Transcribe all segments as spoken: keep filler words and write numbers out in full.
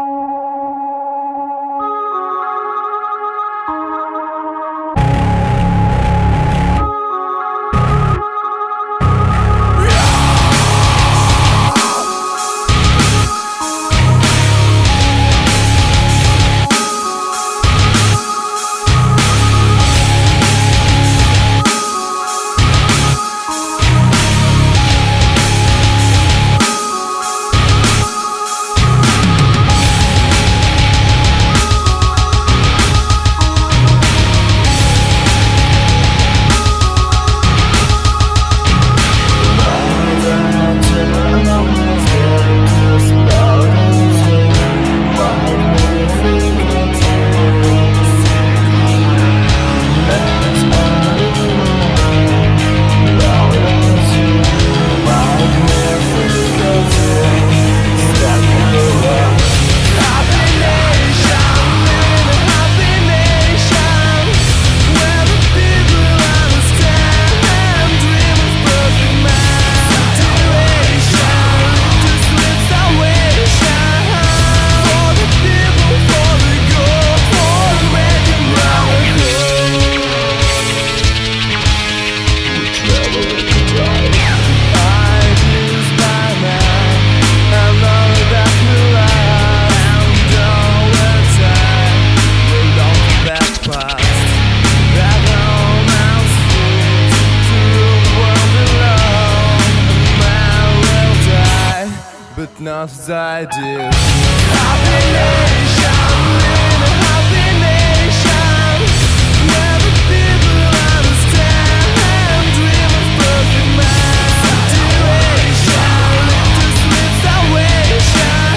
But not as I did. Happy nation, in a happy nation, where the people understand and dream of perfect man. Situation, live to sweet salvation,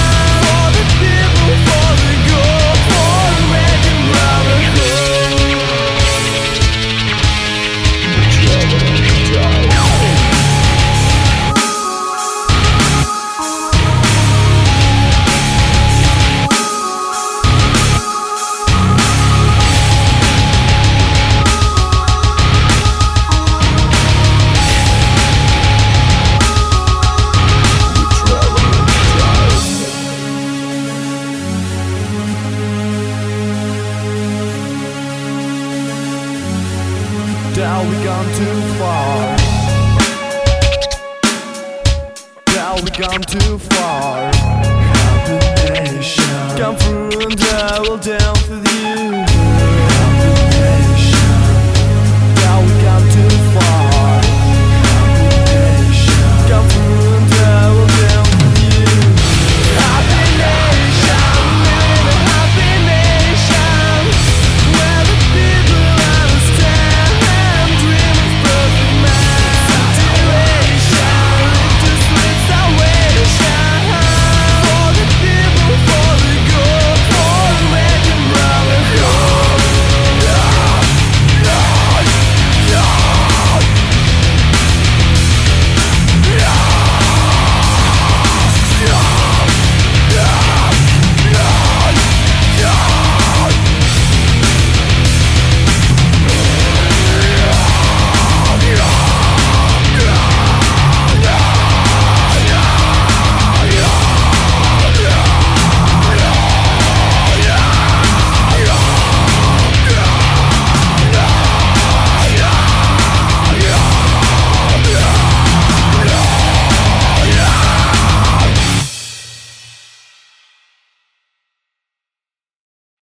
for the people, for the good, for the raging brotherhood. Now we gone too far. Now we gone too far.